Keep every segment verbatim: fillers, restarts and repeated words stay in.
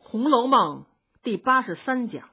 红楼梦》第八十三讲。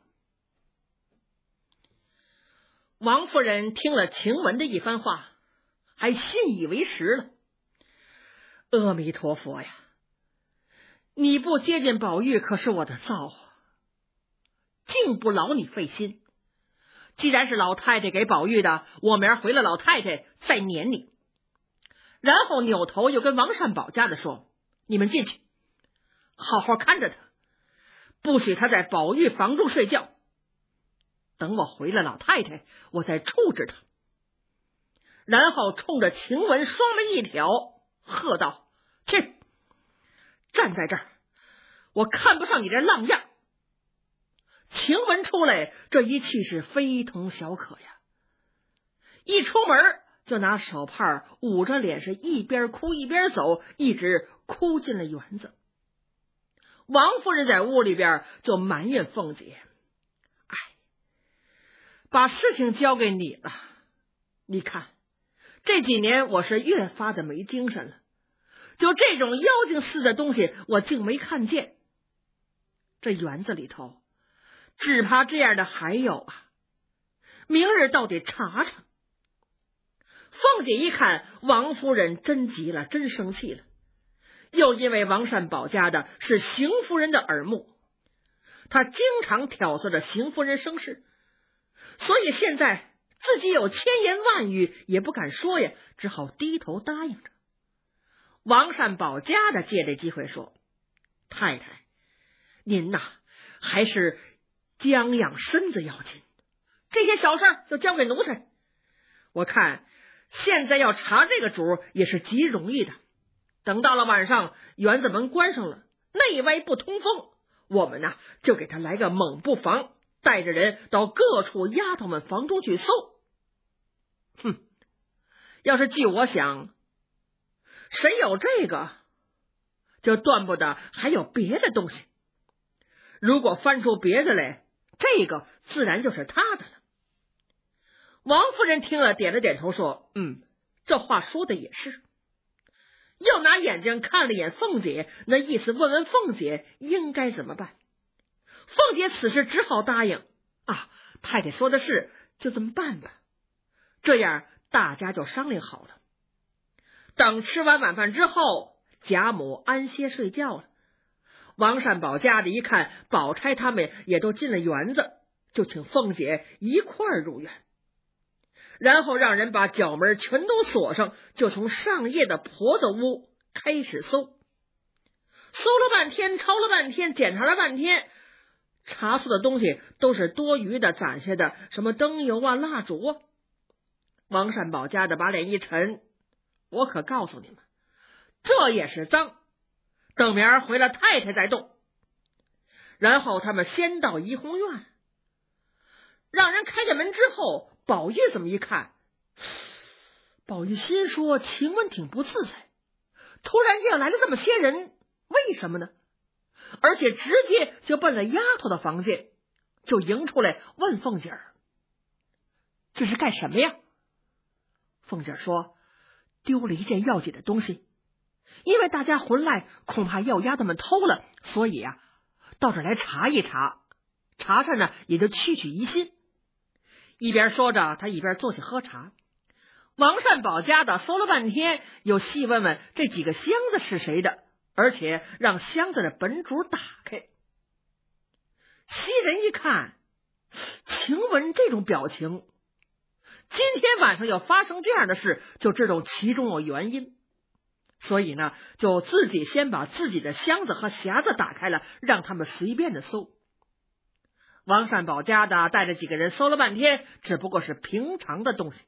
王夫人听了晴雯的一番话，还信以为实了。阿弥陀佛呀，你不接近宝玉可是我的造化，竟不劳你费心。既然是老太太给宝玉的，我明儿回了老太太再撵你。然后扭头又跟王善保家的说，你们进去好好看着他，不许他在宝玉房中睡觉，等我回了老太太我再处置他。然后冲着晴雯双眉一挑，喝道，去站在这儿，我看不上你这浪样。晴雯出来，这一气势非同小可呀，一出门就拿手帕捂着脸，是一边哭一边走，一直哭进了园子。王夫人在屋里边就埋怨凤姐，哎，把事情交给你了，你看这几年我是越发的没精神了，就这种妖精似的东西我竟没看见，这园子里头只怕这样的还有啊，明日到底查查。凤姐一看王夫人真急了，真生气了，又因为王善保家的是邢夫人的耳目，她经常挑唆着邢夫人生事，所以现在自己有千言万语也不敢说呀，只好低头答应着。王善保家的借这机会说，太太您呐还是将养身子要紧，这些小事就交给奴才。我看现在要查这个主也是极容易的，等到了晚上园子门关上了，内外不通风，我们呢就给他来个猛不防，带着人到各处丫头们房中去搜。哼，要是据我想，谁有这个就断不得还有别的东西，如果翻出别的来，这个自然就是他的了。王夫人听了点了点头说，嗯，这话说的也是。又拿眼睛看了眼凤姐，那意思问问凤姐应该怎么办。凤姐此时只好答应，啊，太太说的是，就这么办吧。这样大家就商量好了。等吃完晚饭之后，贾母安歇睡觉了。王善保家的一看宝钗他们也都进了园子，就请凤姐一块儿入园，然后让人把角门全都锁上，就从上夜的婆子屋开始搜。搜了半天，抄了半天，检查了半天，查出的东西都是多余的攒下的，什么灯油啊蜡烛啊。王善保家的把脸一沉，我可告诉你们，这也是脏，等明儿回了太太再动。然后他们先到怡红院，让人开开门之后，宝玉这么一看，宝玉心说晴雯挺不自在，突然间来了这么些人，为什么呢？而且直接就奔了丫头的房间，就迎出来问凤姐儿，这是干什么呀？凤姐儿说，丢了一件要紧的东西，因为大家回来恐怕要丫头们偷了，所以啊到这儿来查一查，查查呢也就去去疑心。一边说着，他一边坐下喝茶。王善保家的搜了半天，又细问问这几个箱子是谁的，而且让箱子的本主打开。袭人一看晴雯这种表情，今天晚上要发生这样的事，就知道其中有原因，所以呢就自己先把自己的箱子和匣子打开了，让他们随便的搜。王善保家的带着几个人搜了半天，只不过是平常的东西，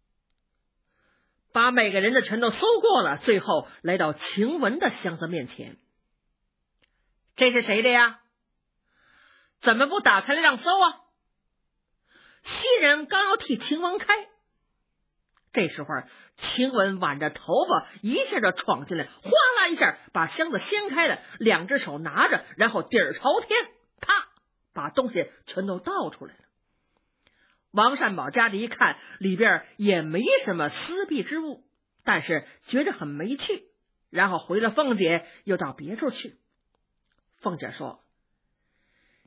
把每个人的全都搜过了，最后来到晴雯的箱子面前。这是谁的呀？怎么不打开了让搜啊？袭人刚要替晴雯开，这时候晴雯挽着头发一下就闯进来，哗啦一下把箱子掀开了，两只手拿着，然后底儿朝天，啪把东西全都倒出来了。王善保家的一看里边也没什么私弊之物，但是觉得很没趣，然后回了凤姐，又到别处去。凤姐说，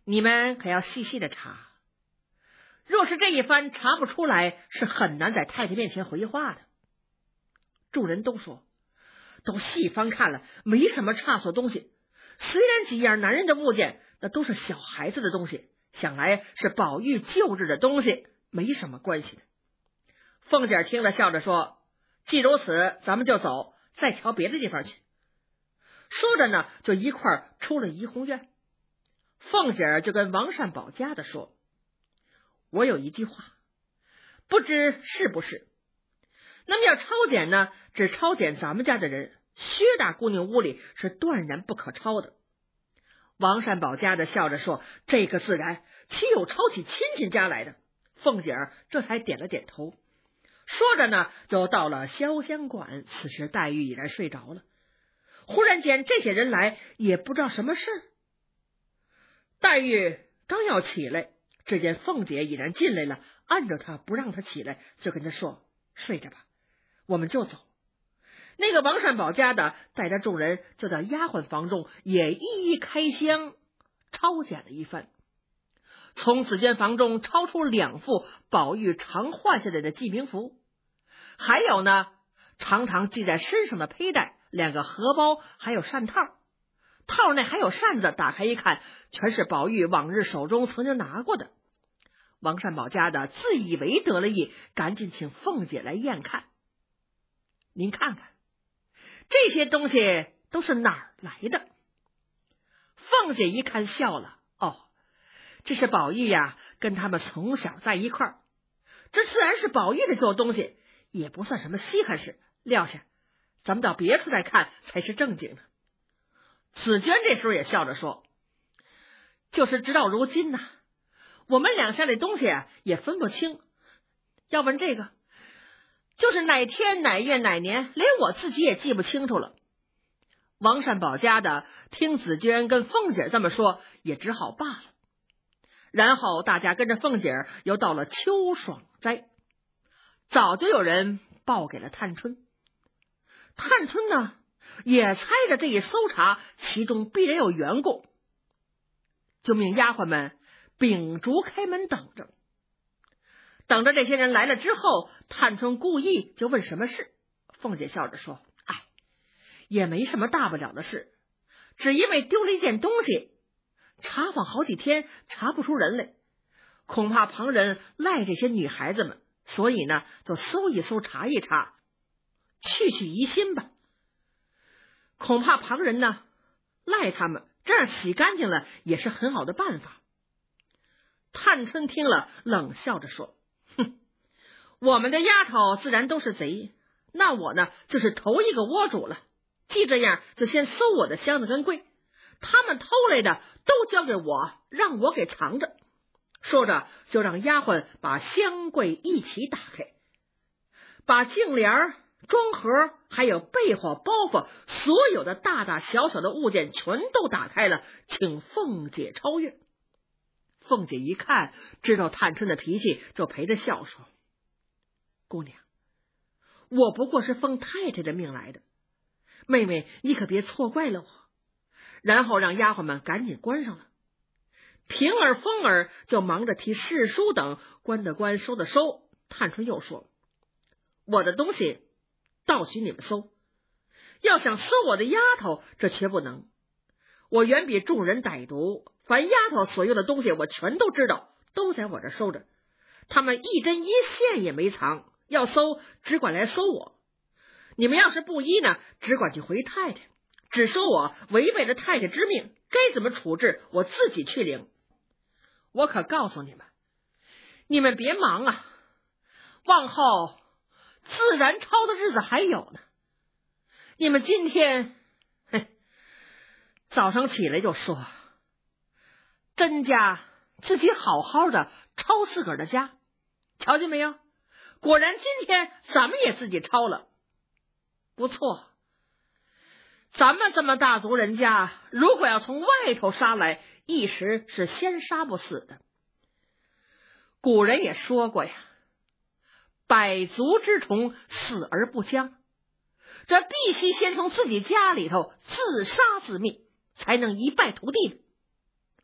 你们可要细细的查，若是这一番查不出来，是很难在太太面前回话的。众人都说，都细翻看了，没什么差错东西，虽然几样男人的物件，那都是小孩子的东西，想来是宝玉旧日的东西，没什么关系的。凤姐听了，笑着说，既如此，咱们就走，再瞧别的地方去。说着呢，就一块儿出了怡红院。凤姐就跟王善保家的说，我有一句话，不知是不是，那么要抄检呢，只抄检咱们家的人，薛大姑娘屋里是断然不可抄的。王善保家的笑着说，这个自然，岂有抄起亲戚家来的？凤姐儿这才点了点头。说着呢，就到了潇湘馆。此时黛玉已然睡着了。忽然间这些人来，也不知道什么事。黛玉刚要起来，只见凤姐已然进来了，按着她不让她起来，就跟她说，睡着吧，我们就走。那个王善保家的带着众人就到丫鬟房中，也一一开箱抄检了一番。从此间房中抄出两副宝玉常换下来的记名符，还有呢常常系在身上的佩戴，两个荷包，还有扇套，套内还有扇子，打开一看，全是宝玉往日手中曾经拿过的。王善保家的自以为得了意，赶紧请凤姐来验看。您看看这些东西都是哪儿来的？凤姐一看笑了，哦，这是宝玉呀，跟他们从小在一块儿，这自然是宝玉的旧东西，也不算什么稀罕事，撂下，咱们到别处再看才是正经的。紫娟这时候也笑着说，就是直到如今呢、啊，我们两家的东西啊也分不清，要问这个，就是哪天哪月哪年，连我自己也记不清楚了。王善保家的听紫娟跟凤姐这么说，也只好罢了。然后大家跟着凤姐又到了秋爽斋，早就有人报给了探春。探春呢也猜着这一搜查其中必然有缘故，就命丫鬟们秉烛开门等着。等着这些人来了之后，探春故意就问什么事。凤姐笑着说，哎，也没什么大不了的事，只因为丢了一件东西，查访好几天查不出人来，恐怕旁人赖这些女孩子们，所以呢就搜一搜查一查，去去疑心吧。恐怕旁人呢赖他们，这样洗干净了也是很好的办法。探春听了冷笑着说，哼，我们的丫头自然都是贼，那我呢就是头一个窝主了。既这样，就先搜我的箱子跟柜，他们偷来的都交给我，让我给藏着。说着就让丫鬟把箱柜一起打开，把镜帘、装盒还有被窝、包袱，所有的大大小小的物件全都打开了，请凤姐超越。凤姐一看知道探春的脾气，就陪着笑说，姑娘，我不过是奉太太的命来的，妹妹你可别错怪了我。然后让丫鬟们赶紧关上了。平儿、凤儿就忙着提诗书等，关的关，收的收。探春又说，我的东西倒许你们搜，要想搜我的丫头，这绝不能。我远比众人歹毒，凡丫头所用的东西我全都知道，都在我这收着，他们一针一线也没藏，要搜只管来搜我。你们要是不依呢，只管去回太太，只说我违背了太太之命，该怎么处置我自己去领。我可告诉你们，你们别忙啊，往后自然抄的日子还有呢。你们今天嘿早上起来就说，甄家自己好好的抄自个儿的家，瞧见没有？果然今天咱们也自己抄了，不错。咱们这么大族人家，如果要从外头杀来，一时是先杀不死的。古人也说过呀，百足之虫，死而不僵。这必须先从自己家里头自杀自灭，才能一败涂地的。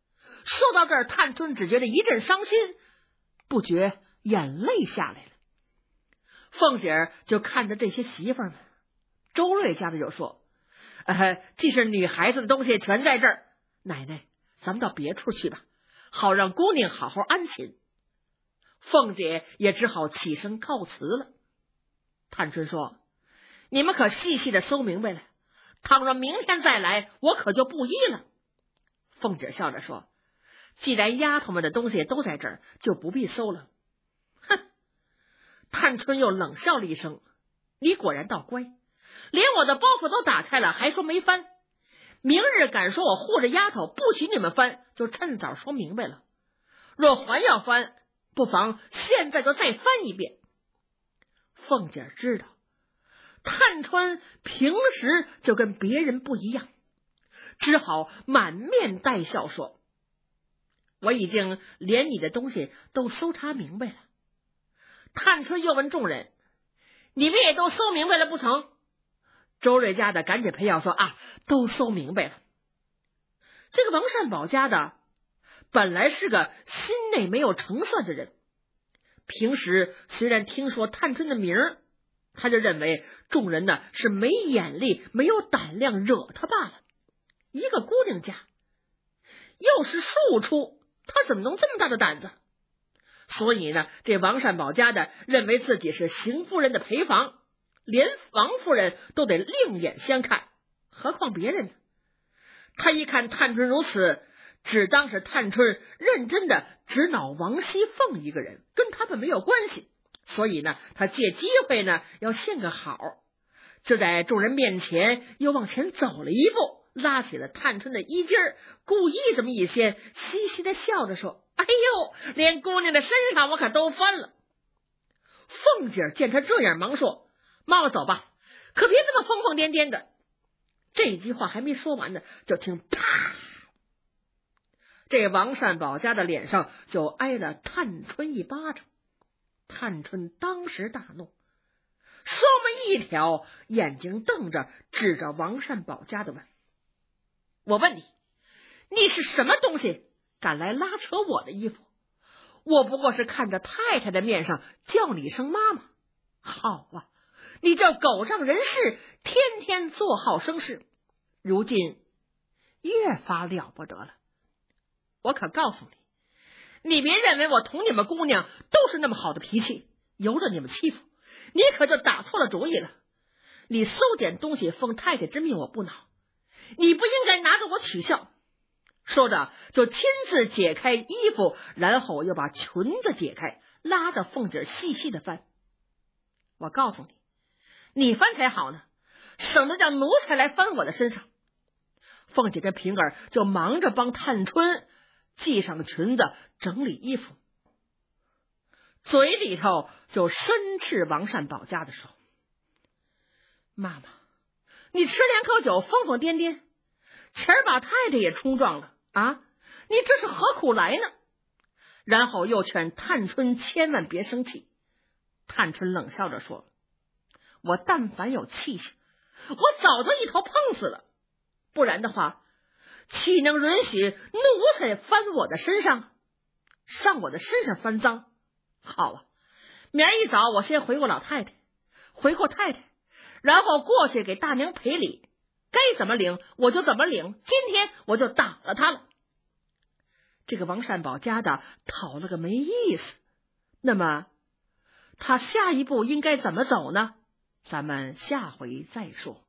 说到这儿，探春只觉得一阵伤心，不觉眼泪下来了。凤姐儿就看着这些媳妇儿们，周瑞家的就说：“呃，既是女孩子的东西全在这儿，奶奶，咱们到别处去吧，好让姑娘好好安寝。”凤姐也只好起身告辞了。探春说：“你们可细细的搜明白了，倘若明天再来，我可就不依了。”凤姐笑着说：“既然丫头们的东西都在这儿，就不必搜了。”哼！探春又冷笑了一声：“你果然倒乖，连我的包袱都打开了，还说没翻。明日敢说我护着丫头，不许你们翻，就趁早说明白了。若还要翻，不妨现在就再翻一遍。”凤姐知道探春平时就跟别人不一样，只好满面带笑说：“我已经连你的东西都搜查明白了。”探春又问众人：“你们也都搜明白了不成？”周瑞家的赶紧陪笑说：“啊，都搜明白了。”这个王善保家的本来是个心内没有成算的人，平时虽然听说探春的名儿，他就认为众人呢是没眼力没有胆量惹他罢了。一个姑娘家又是庶出，他怎么能这么大的胆子？所以呢，这王善保家的认为自己是邢夫人的陪房，连王夫人都得另眼相看，何况别人呢？他一看探春如此，只当是探春认真的只恼王熙凤一个人，跟他们没有关系，所以呢，他借机会呢要献个好，就在众人面前又往前走了一步，拉起了探春的衣襟儿，故意这么一掀，嘻嘻的笑着说：“哎呦，连姑娘的身上我可都翻了。”凤姐见他这样，忙说：“妈妈走吧，可别这么疯疯癫癫的。”这句话还没说完呢，就听啪，这王善保家的脸上就挨了探春一巴掌。探春当时大怒，双眉一挑，眼睛瞪着，指着王善保家的问：“我问你，你是什么东西，敢来拉扯我的衣服？我不过是看着太太的面上叫你一声妈妈。好啊，你这狗仗人势，天天做好生事，如今越发了不得了。我可告诉你，你别认为我同你们姑娘都是那么好的脾气，由着你们欺负，你可就打错了主意了。你搜捡东西奉太太之命，我不恼，你不应该拿着我取笑。”说着就亲自解开衣服，然后又把裙子解开，拉着凤姐细细的翻。我告诉你，你翻才好呢，省得叫奴才来翻我的身上。凤姐跟平儿就忙着帮探春系上裙子，整理衣服，嘴里头就申斥王善保家的说：“妈妈，你吃两口酒疯疯癫癫，前儿把太太也冲撞了啊！你这是何苦来呢？”然后又劝探春千万别生气。探春冷笑着说：“我但凡有气性，我早就一头碰死了，不然的话，岂能允许奴才翻我的身上，上我的身上翻赃？好啊，明儿一早我先回过老太太，回过太太，然后过去给大娘赔礼，该怎么领我就怎么领，今天我就打了他了。”这个王善保家的讨了个没意思，那么他下一步应该怎么走呢？咱们下回再说。